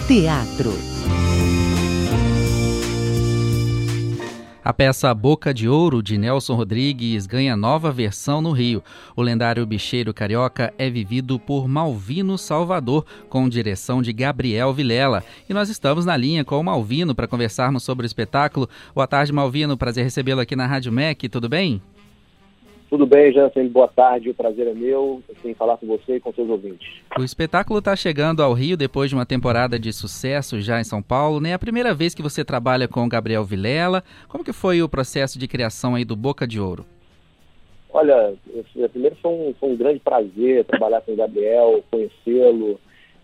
Teatro. A peça Boca de Ouro, de Nelson Rodrigues, ganha nova versão no Rio. O lendário bicheiro carioca é vivido por Malvino Salvador, com direção de Gabriel Vilela. E nós estamos na linha com o Malvino para conversarmos sobre o espetáculo. Boa tarde, Malvino. Prazer recebê-lo aqui na Rádio MEC. Tudo bem? Tudo bem, Jansen. Boa tarde. O prazer é meu em falar com você e com seus ouvintes. O espetáculo está chegando ao Rio depois de uma temporada de sucesso já em São Paulo, né? É a primeira vez que você trabalha com o Gabriel Vilela. Como que foi o processo de criação aí do Boca de Ouro? Olha, primeiro foi um grande prazer trabalhar com o Gabriel, conhecê-lo,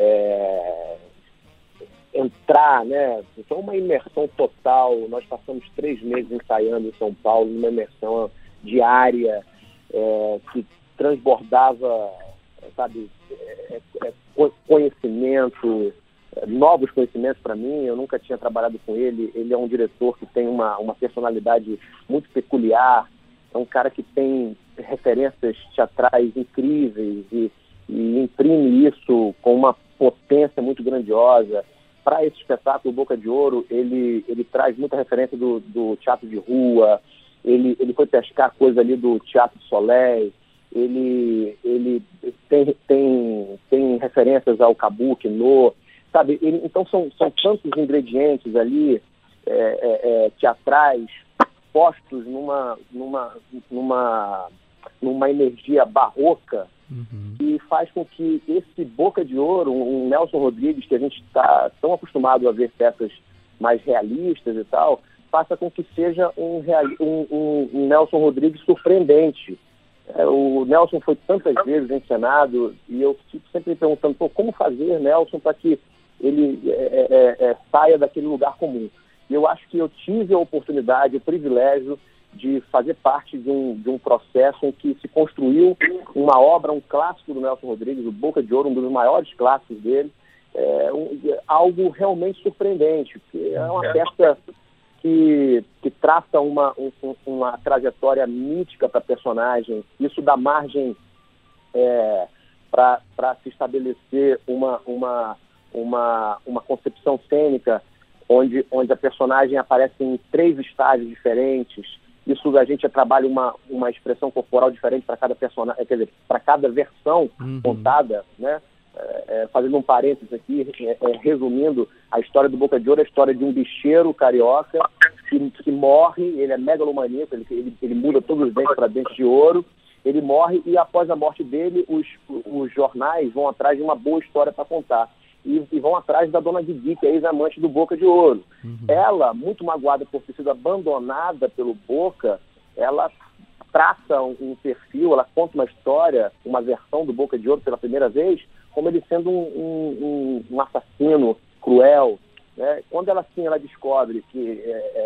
entrar, né? Foi uma imersão total. Nós passamos 3 meses ensaiando em São Paulo, numa imersão diária, que transbordava, sabe, conhecimento, novos conhecimentos para mim. Eu nunca tinha trabalhado com ele. Ele é um diretor que tem uma personalidade muito peculiar, é um cara que tem referências teatrais incríveis e imprime isso com uma potência muito grandiosa. Para esse espetáculo Boca de Ouro, ele traz muita referência do teatro de rua. Ele foi pescar coisa ali do Teatro Soleil, ele tem referências ao Kabuki, sabe? Então são tantos ingredientes ali, teatrais, postos numa energia barroca, que faz com que esse Boca de Ouro, um Nelson Rodrigues, que a gente está tão acostumado a ver peças mais realistas e tal, faça com que seja um Nelson Rodrigues surpreendente. O Nelson foi tantas vezes encenado e eu fico sempre me perguntando, como fazer Nelson para que ele saia daquele lugar comum. E eu acho que eu tive a oportunidade, o privilégio de fazer parte de um processo em que se construiu uma obra, um clássico do Nelson Rodrigues, o Boca de Ouro, um dos maiores clássicos dele, algo realmente surpreendente, porque é uma peça que traça uma trajetória mítica para a personagem. Isso dá margem para se estabelecer uma concepção cênica onde a personagem aparece em 3 estágios diferentes. Isso a gente trabalha uma expressão corporal diferente para cada personagem, quer dizer, para cada versão contada, né? Fazendo um parênteses aqui, resumindo, a história do Boca de Ouro é a história de um bicheiro carioca que morre. Ele é megalomaníaco, ele muda todos os dentes para dentes de ouro, ele morre e após a morte dele, os jornais vão atrás de uma boa história para contar e vão atrás da dona Didi, que é ex-amante do Boca de Ouro. Ela, muito magoada por ter sido abandonada pelo Boca, ela traça um perfil, ela conta uma história, uma versão do Boca de Ouro pela primeira vez, como ele sendo um assassino cruel, né? Quando ela descobre que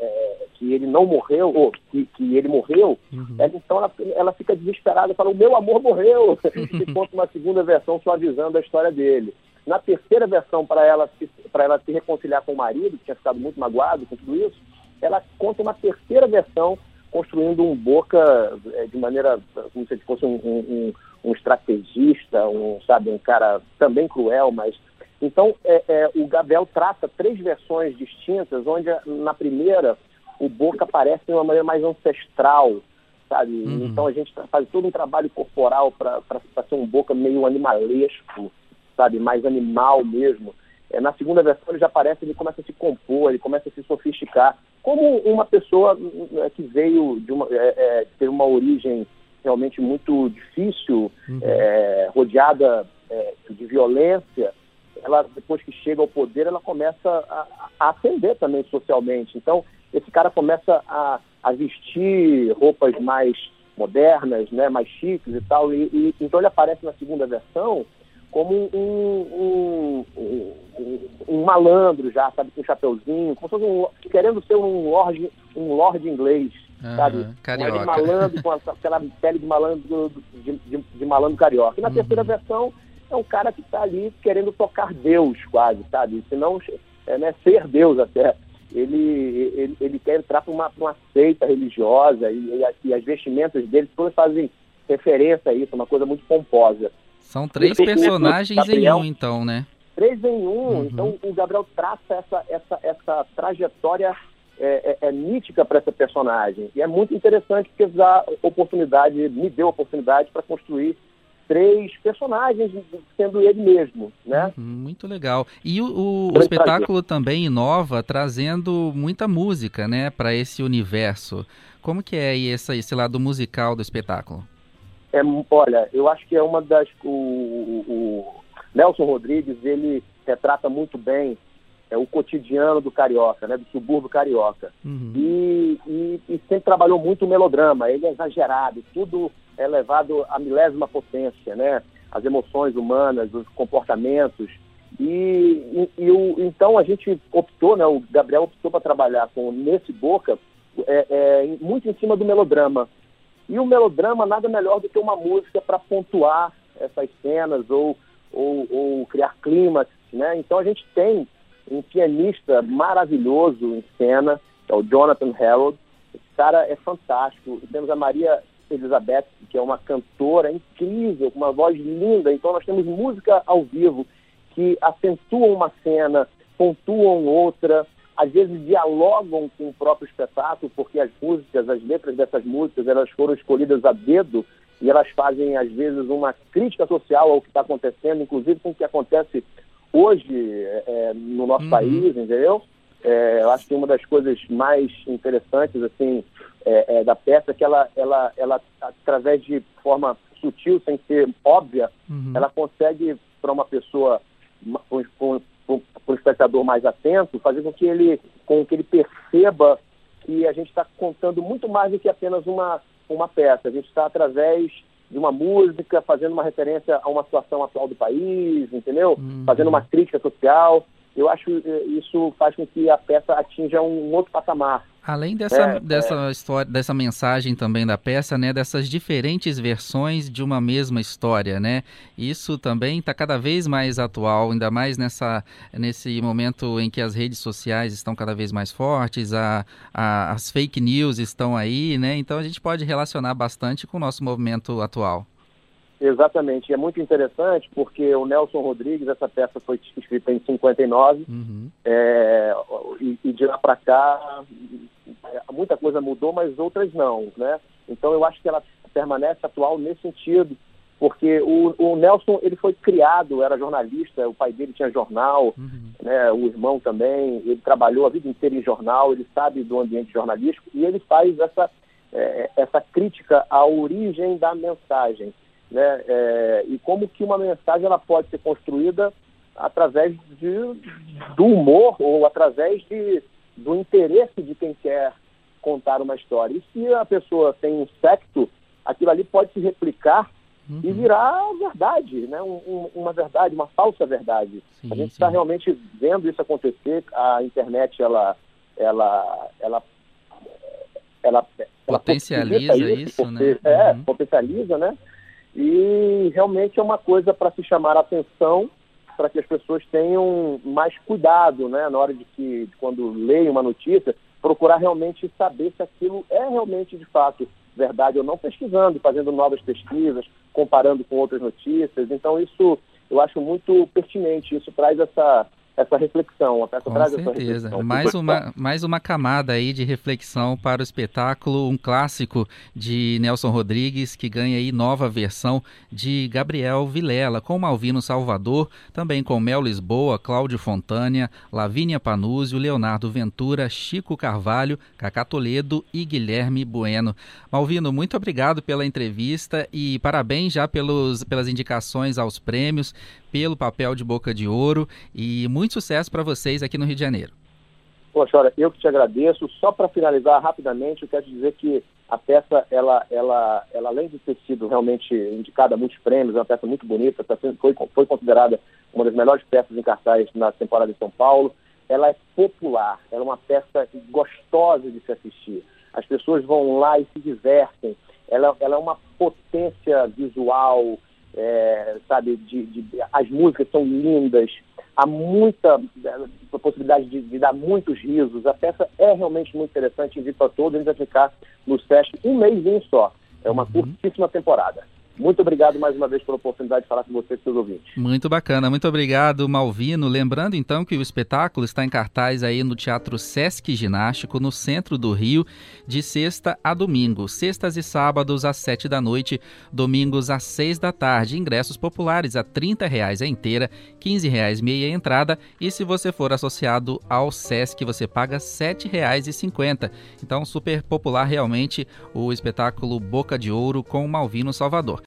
ele não morreu, ou que ele morreu, então ela fica desesperada, fala, o meu amor morreu, e conta uma segunda versão suavizando a história dele. Na terceira versão, para ela se reconciliar com o marido, que tinha ficado muito magoado com tudo isso, ela conta uma terceira versão, construindo um Boca de maneira como se fosse um estrategista, um cara também cruel, mas... Então, o Gabriel traça 3 versões distintas, onde na primeira o Boca aparece de uma maneira mais ancestral, sabe? Então a gente faz todo um trabalho corporal para ser um Boca meio animalesco, sabe? Mais animal mesmo. Na segunda versão ele já aparece, ele começa a se compor, ele começa a se sofisticar, como uma pessoa que veio teve uma origem realmente muito difícil, rodeada de violência. Ela, depois que chega ao poder, ela começa a ascender também socialmente. Então, esse cara começa a vestir roupas mais modernas, né, mais chiques e tal, e então ele aparece na segunda versão como um malandro já, sabe, com um chapeuzinho, como se fosse querendo ser um lord inglês, sabe? Carioca. Um malandro com aquela pele de malandro, de malandro carioca. E na terceira versão é um cara que está ali querendo tocar Deus quase, sabe? Se não, ser Deus até. Ele quer entrar para uma seita religiosa e as vestimentas dele todas fazem referência a isso, uma coisa muito pomposa. São 3 personagens em um, então, né? 3 em 1. Então o Gabriel traça essa trajetória mítica para essa personagem. E é muito interessante porque me deu a oportunidade para construir 3 personagens, sendo ele mesmo, né? Muito legal. E o espetáculo também inova, trazendo muita música, né, para esse universo. Como que é aí esse lado musical do espetáculo? Olha, eu acho que é uma das... O Nelson Rodrigues, ele retrata muito bem o cotidiano do carioca, né, do subúrbio carioca. E sempre trabalhou muito o melodrama. Ele é exagerado, tudo é levado à milésima potência, né? As emoções humanas, os comportamentos. Então a gente optou, né? O Gabriel optou para trabalhar nesse Boca muito em cima do melodrama. E o melodrama nada melhor do que uma música para pontuar essas cenas ou criar clímax, né? Então a gente tem um pianista maravilhoso em cena, que é o Jonathan Harold. Esse cara é fantástico. E temos a Maria Elizabeth, que é uma cantora incrível, com uma voz linda. Então nós temos música ao vivo que acentuam uma cena, pontuam outra, às vezes dialogam com o próprio espetáculo, porque as letras dessas músicas, elas foram escolhidas a dedo e elas fazem, às vezes, uma crítica social ao que está acontecendo, inclusive com o que acontece hoje no nosso país, entendeu? Eu acho que uma das coisas mais interessantes, assim, da peça é que ela, através de forma sutil, sem ser óbvia, ela consegue, para uma pessoa, para um espectador mais atento, fazer com que ele perceba que a gente está contando muito mais do que apenas uma peça. A gente está, através de uma música, fazendo uma referência a uma situação atual do país, entendeu? Fazendo uma crítica social. Eu acho que isso faz com que a peça atinja um outro patamar. Além dessa história, dessa mensagem também da peça, né, dessas diferentes versões de uma mesma história, né? Isso também está cada vez mais atual, ainda mais nesse momento em que as redes sociais estão cada vez mais fortes, as fake news estão aí, né? Então a gente pode relacionar bastante com o nosso movimento atual. Exatamente, e é muito interessante porque o Nelson Rodrigues, essa peça foi escrita em 59, e de lá para cá muita coisa mudou, mas outras não, né? Então eu acho que ela permanece atual nesse sentido, porque o Nelson, ele foi criado, era jornalista, o pai dele tinha jornal, né? O irmão também, ele trabalhou a vida inteira em jornal, ele sabe do ambiente jornalístico e ele faz essa crítica à origem da mensagem, né? E como que uma mensagem ela pode ser construída através do humor ou através do interesse de quem quer contar uma história. E se a pessoa tem um secto, aquilo ali pode se replicar e virar verdade, né? Uma verdade, uma falsa verdade. A gente está realmente vendo isso acontecer. A internet ela potencializa isso, né? Potencializa, né? E realmente é uma coisa para se chamar a atenção, para que as pessoas tenham mais cuidado, né, na hora de quando leem uma notícia, procurar realmente saber se aquilo é realmente, de fato, verdade ou não, pesquisando, fazendo novas pesquisas, comparando com outras notícias. Então isso eu acho muito pertinente, isso traz essa reflexão. A peça traz essa reflexão. Mais uma camada aí de reflexão para o espetáculo, um clássico de Nelson Rodrigues, que ganha aí nova versão de Gabriel Vilela, com Malvino Salvador, também com Mel Lisboa, Cláudio Fontânia, Lavínia Panúzio, Leonardo Ventura, Chico Carvalho, Cacá Toledo e Guilherme Bueno. Malvino, muito obrigado pela entrevista e parabéns já pelas indicações aos prêmios, pelo papel de Boca de Ouro e muito sucesso para vocês aqui no Rio de Janeiro. Poxa, olha, eu que te agradeço. Só para finalizar rapidamente, eu quero dizer que a peça, ela além de ter sido realmente indicada a muitos prêmios, é uma peça muito bonita, foi considerada uma das melhores peças em cartaz na temporada de São Paulo. Ela é popular, ela é uma peça gostosa de se assistir. As pessoas vão lá e se divertem. Ela é uma potência visual, sabe, as músicas são lindas, há muita possibilidade de dar muitos risos. A peça é realmente muito interessante, invito a todos a ficar no SESC um mêsinho só. É uma curtíssima temporada. Muito obrigado mais uma vez pela oportunidade de falar com você e seus ouvintes. Muito bacana, muito obrigado, Malvino. Lembrando então que o espetáculo está em cartaz aí no Teatro Sesc Ginástico, no centro do Rio, de sexta a domingo, sextas e sábados às 7 da noite, domingos às 6 da tarde. Ingressos populares a R$ 30 a inteira, R$ 15 meia entrada, e se você for associado ao Sesc, você paga R$ 7,50. Então, super popular realmente o espetáculo Boca de Ouro com Malvino Salvador.